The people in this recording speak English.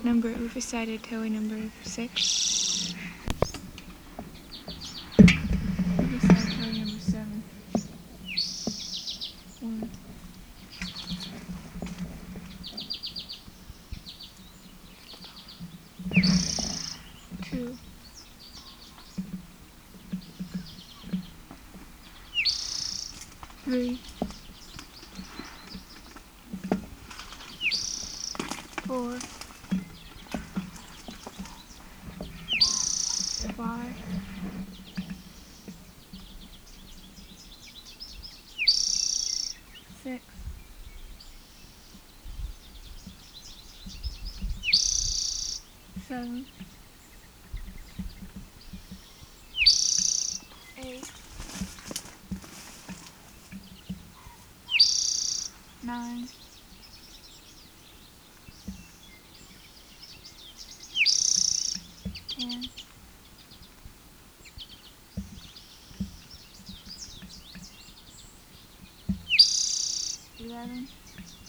We've decided toy number 6. We've decided toy number 7. 1, 2, 3, 4, 5, 6, 7, 8, 9, 10, 11,